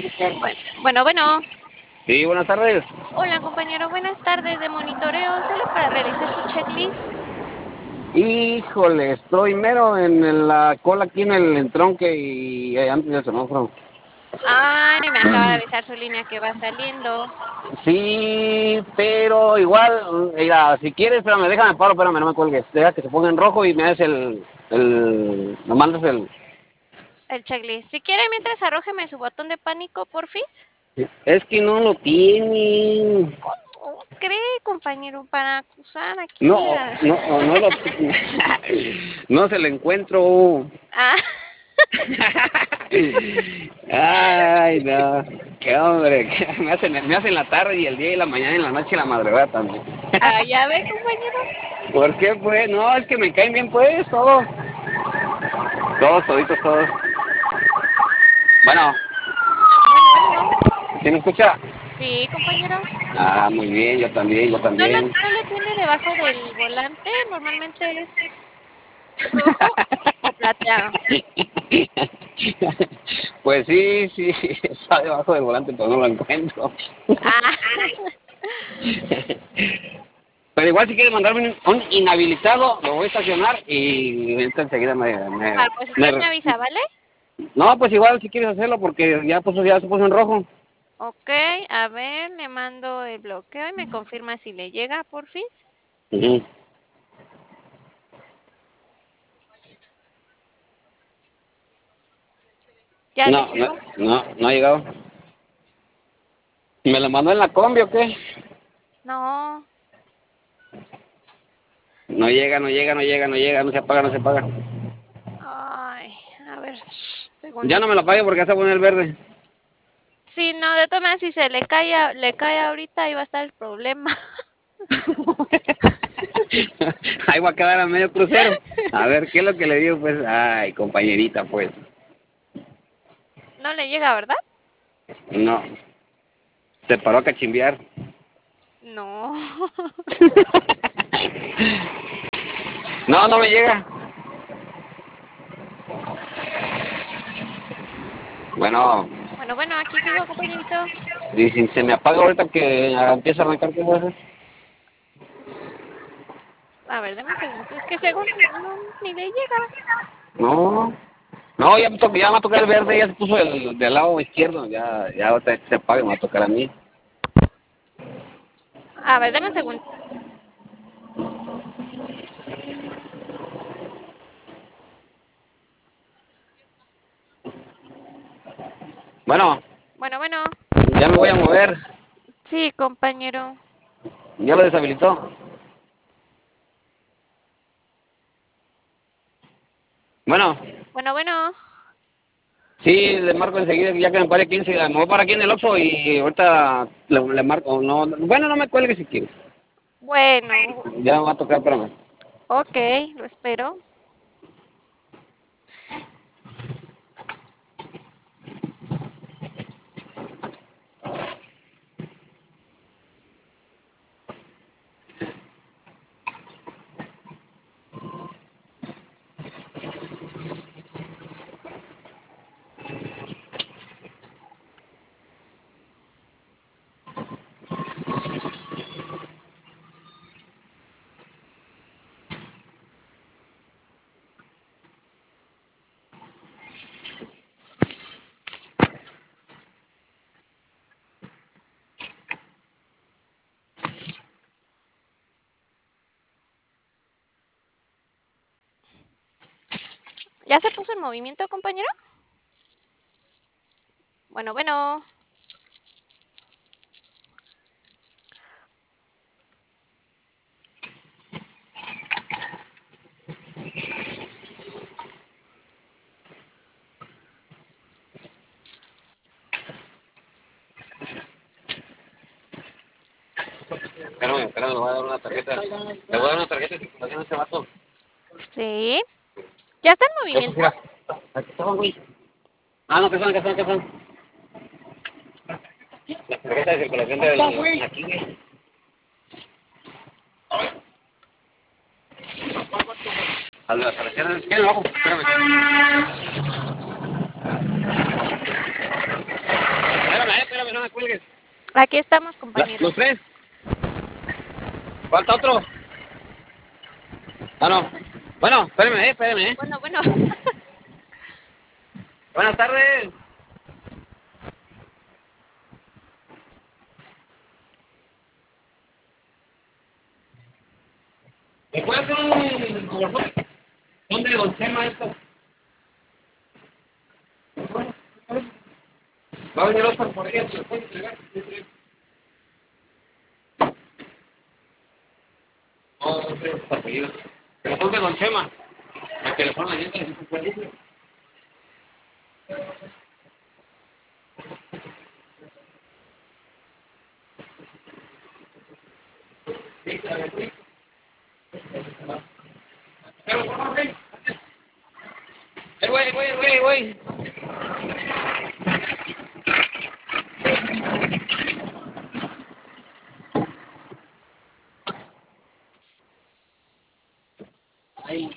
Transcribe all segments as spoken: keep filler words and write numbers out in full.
Bueno, bueno, bueno. Sí, buenas tardes. Hola, compañero. Buenas tardes de monitoreo. Solo para realizar su checklist. Híjole, estoy mero en la cola aquí en el entronque y eh, antes del semáforo. Ay, me acaba de avisar su línea que va saliendo. Sí, pero igual, mira, si quieres, espérame, déjame paro, espérame, no me cuelgues. Deja que se ponga en rojo y me haces el, el, me mandas el... El checklist. Si quiere, mientras arrójeme su botón de pánico, porfis. Es que no lo tiene. ¿Cómo cree, compañero? Para acusar aquí No, a... no, no lo... No se lo encuentro. Ah, Ay, no. Qué hombre, que me hacen, me hacen la tarde y el día y la mañana y la noche y la madrugada también. ah, ya ve, compañero. ¿Por qué, pues? No, es que me caen bien, pues, todos. Todos, toditos, todos. Bueno, Bueno, bueno. ¿sí me escucha? Sí, compañero. Ah, muy bien, yo también, yo ¿No lo, también. no lo tiene debajo del volante? Normalmente es rojo o plateado. Pues sí, sí, está debajo del volante, pero no lo encuentro. Ah, Pero igual si quieres mandarme un, un inhabilitado, lo voy a estacionar y enseguida me, me, ah, pues usted me me, avisa, ¿vale? No, pues igual si quieres hacerlo porque ya puso, ya se puso en rojo. Ok, a ver, le mando el bloqueo y me confirma si le llega, porfis. Ujú. ¿Ya le No, no, llegó? no, no ha llegado. ¿Me lo mandó en la combi o qué? No. No llega, no llega, no llega, no llega, no se apaga, no se apaga. Ay, a ver, Ya no segundito. me lo apague porque ya se pone el verde. Sí, no, de todas maneras, si se le cae, a- le cae ahorita, ahí va a estar el problema. Ahí va a quedar a medio crucero. A ver, ¿qué es lo que le digo? Pues, ay, compañerita, pues. No le llega, ¿verdad? No, se paró a cachimbiar. No. No, no me llega. Bueno, Bueno, bueno, aquí sigo, compañerito. y si se me apaga ahorita que empieza a arrancar, ¿qué voy a hacer? A ver, deme un segundo. Es que según no, ni le llega. No, no, ya me, toca, ya me va a tocar el verde, ya se puso el del lado izquierdo, ya, ya ahorita que se apague me va a tocar a mí. A ver, deme un segundo. Bueno, Bueno, bueno. ya me voy a mover, Sí, compañero. ya lo deshabilitó. Bueno, Bueno, bueno. sí, le marco enseguida, ya que me pare quince, me voy para aquí en el Oxxo y ahorita le, le marco, no, bueno, no me cuelgue si quieres, Bueno, ya me va a tocar, espérame. ok, lo espero. ¿Ya se puso en movimiento, compañero? Bueno, bueno. Espérame, espérame, le voy a dar una tarjeta, le voy a dar una tarjeta de circulación a ese vato. Sí. ¿Ya está en Estos, movimiento? mira, aquí estaban, güey. Ah, no, que son, que son, que son. La tarjeta de circulación del, aquí, güey. A las carreteras, ¿qué? Abajo, espérame. no me cuelgues. Aquí estamos, La- compañero. ¿Los tres? ¿Falta otro? Ah, no. Bueno, espérame, eh, espérame, eh. Bueno, bueno. Buenas tardes. ¿Me puedes hacer un corazón? ¿Dónde Don Chema esto? Va a venir Oscar por ella, ¿se lo puede entregar? No, no sé, su apellido. Teléfono de Don Chema. El teléfono de la gente, ¿se puede decir? Pero, ¿cómo ven? Eh, güey, güey, güey, güey. Ay,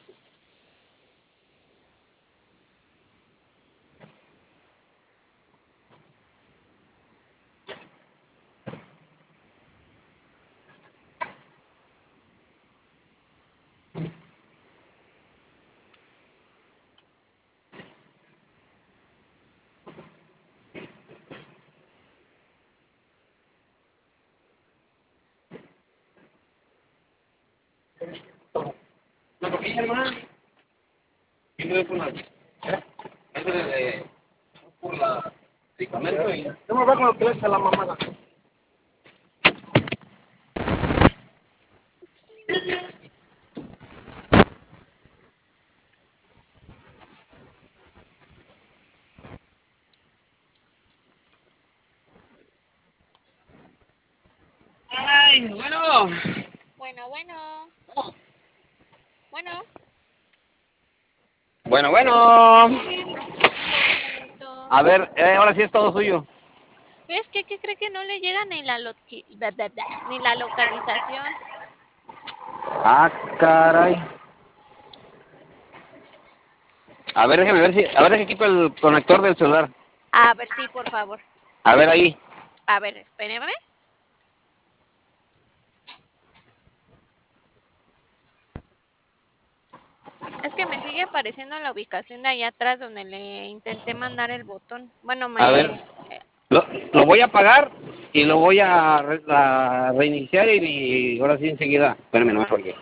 una coquilla, hermano. ¿Quién me ve por la? Eso de, de- por la medicamento y. Yo me voy con lo que le echa la mamada. Ay, bueno. Bueno, bueno. Bueno. Bueno, bueno. Mande, compañerito. A ver, eh, ahora sí es todo suyo. ¿Ves que qué cree que no le llega ni la loqui- bla, bla, bla, ni la localización? Ah, caray. A ver, déjeme ver si. A ver, déjame quito el conector del celular. A ver, sí, por favor. A ver ahí. A ver, espéreme. Es que me sigue apareciendo la ubicación de allá atrás donde le intenté mandar el botón. Bueno, A ver. me... eh, Lo, lo voy a apagar y lo voy a, re- a reiniciar y, y ahora sí enseguida. Espérame, no me cuelgue.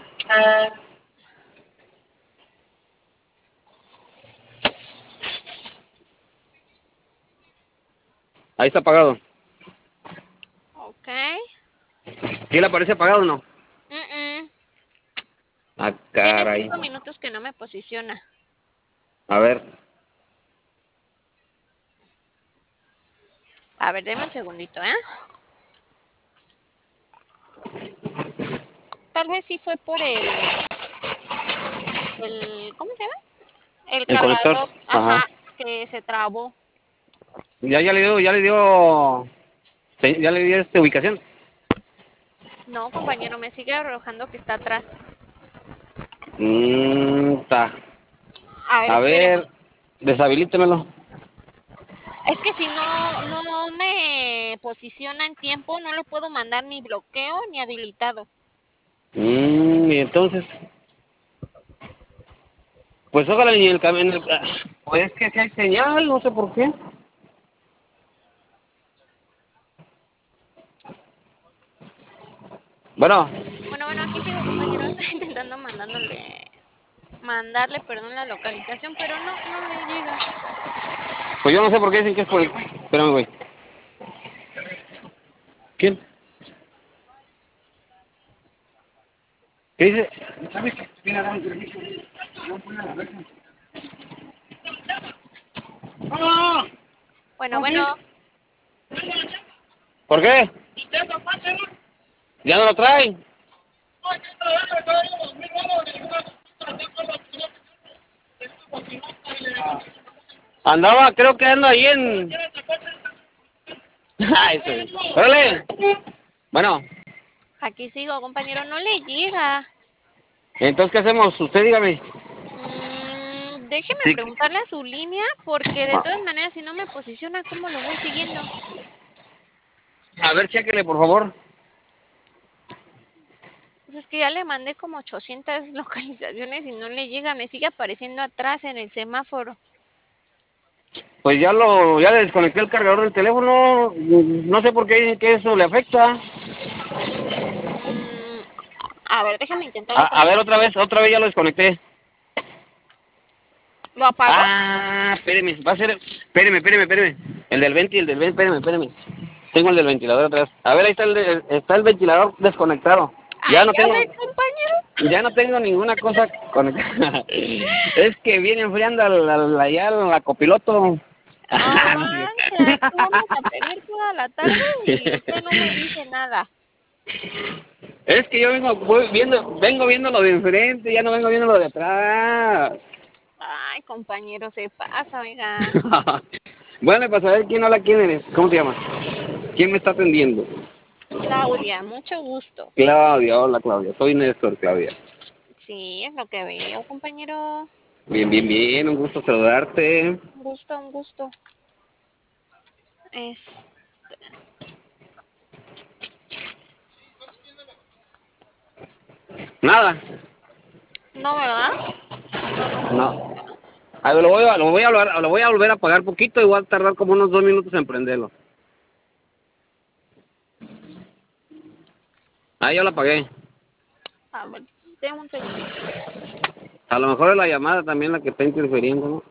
Ahí está apagado. ok. ¿Sí le aparece apagado o no? Mm, mm. Ah, Tiene caray. cinco minutos que no me posiciona. A ver. A ver, deme un segundito, ¿eh? Tal vez sí fue por el... el ¿cómo se llama? El El conector. cargador. Ajá. Ajá, que se trabó. Ya, ya le dio, ya le dio, se- ya le dio esta ubicación. No, compañero, me sigue arrojando que está atrás. Mmm, está. A ver, A espéreme. ver, deshabilítemelo. Es que si no, no me posiciona en tiempo, no lo puedo mandar ni bloqueo ni habilitado. Mmm, y entonces, pues ojalá en el camino. Pues que si hay señal, no sé por qué. Bueno, Bueno, bueno, aquí sigo, compañero. Estoy intentando mandándole, mandarle, perdón, la localización, pero no, no le llega. pues yo no sé por qué dicen que es por el. Espérame, güey. ¿Quién? ¿Qué dice? ¿Sabes que viene a dar un servicio? No pone la verga. ¡No! Bueno, ¿Por qué? bueno, ¿Por qué? ¿Ya no lo traen? Andaba, creo que ando ahí en... Ay, sí. ¡Órale! Bueno, aquí sigo, compañero. No le llega. entonces, ¿qué hacemos? Usted dígame. Mm, déjeme Sí. preguntarle a su línea, porque de todas maneras, si no me posiciona, ¿cómo lo voy siguiendo? A ver, chéquele, por favor. Pues es que ya le mandé como ochocientas localizaciones y no le llega, me sigue apareciendo atrás en el semáforo. Pues ya lo, ya le desconecté el cargador del teléfono, no sé por qué dicen que eso le afecta. Mm, a ver, déjame intentarlo otra A, a vez. ver, otra vez, otra vez ya lo desconecté. ¿Lo apagó? Ah, espéreme, va a ser, espéreme, espéreme, espéreme. El del venti, el del venti, espéreme, espéreme. Tengo el del ventilador atrás. A ver, ahí está el, de, está el ventilador desconectado. Ya Ay, no ya tengo, ve, compañero. ya no tengo ninguna cosa conectada. Es que viene enfriando la, la, ya la copiloto. No No sé. manches, aquí vamos a pedir toda la tarde y usted no me dice nada. Es que yo vengo voy viendo, vengo viendo lo de enfrente, ya no vengo viendo lo de atrás. Ay, compañero, se pasa, oiga. Bueno, para saber quién habla, quién eres, ¿cómo te llamas? ¿Quién me está atendiendo? Claudia, mucho gusto. Claudia, hola Claudia, soy Néstor, Claudia. Sí, es lo que veo, compañero. Bien, bien, bien, un gusto saludarte. Un gusto, un gusto. Es... Nada. No, ¿verdad? No, no No. funciona. A ver, lo voy a, lo voy a, volver- lo voy a volver a apagar poquito, igual tardar como unos dos minutos en prenderlo. Ah, ya lo apagué. A ver, déjame un segundito. A lo mejor es la llamada también la que está interfiriendo, ¿no?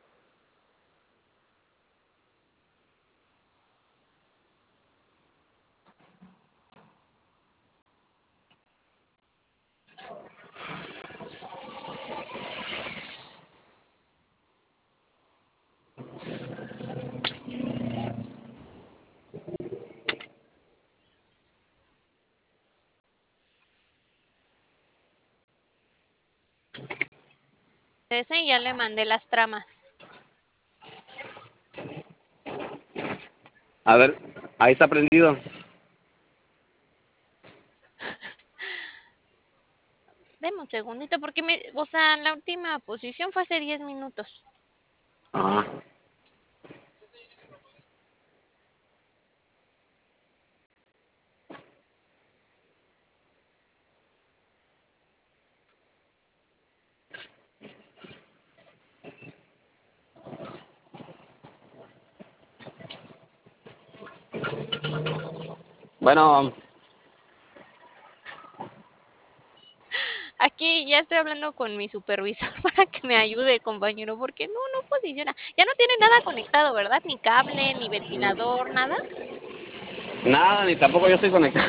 Ese ya le mandé las tramas. A ver, ahí está prendido. Deme un segundito porque me, o sea, la última posición fue hace diez minutos. Ah. Bueno, Aquí ya estoy hablando con mi supervisor para que me ayude, compañero, porque no, no posiciona. Ya no tiene nada conectado, ¿verdad? Ni cable, ni ventilador, nada. nada, ni tampoco yo estoy conectado.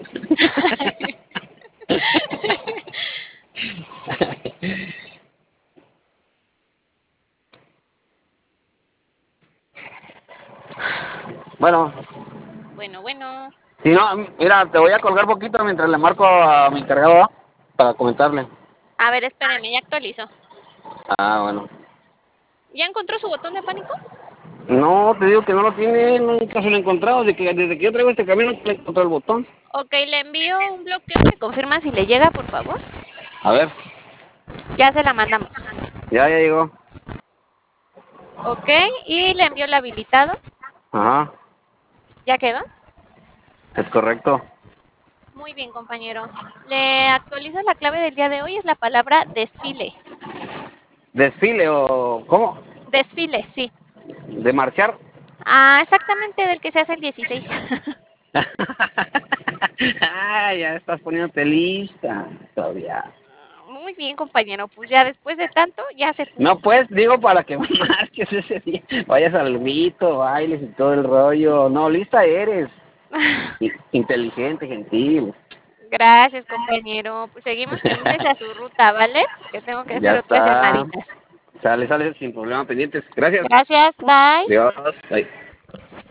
Bueno, Bueno, bueno. si no, mira, te voy a colgar poquito mientras le marco a mi encargado para comentarle. A ver, espéreme, ya actualizó. Ah, bueno. ¿Ya encontró su botón de pánico? No, te digo que no lo tiene, nunca se lo he encontrado. Desde que, desde que yo traigo este camino, no le he encontrado el botón. Ok, le envío un bloqueo. ¿Me confirma si le llega, por favor? A ver, Ya se la mandamos. ya, ya llegó. Ok, y le envío el habilitado. Ajá, ¿Ya quedó? es correcto. Muy bien, compañero. Le actualizo la clave del día de hoy, es la palabra desfile. ¿Desfile o cómo? Desfile, sí. ¿De marchar? Ah, exactamente del que se hace el dieciséis. Ah, ya estás poniéndote lista todavía. Muy bien, compañero. Pues ya después de tanto, ya se No, puso. pues, digo para que marches ese día. Vayas al grito, bailes y todo el rollo. No, lista eres. I- Inteligente, gentil. Gracias, compañero. Pues seguimos pendientes a su ruta, ¿vale? Que tengo que Ya hacer otras está. llamaditas. Sale, sale sin problema pendientes. Gracias. Gracias, bye. Dios. Bye.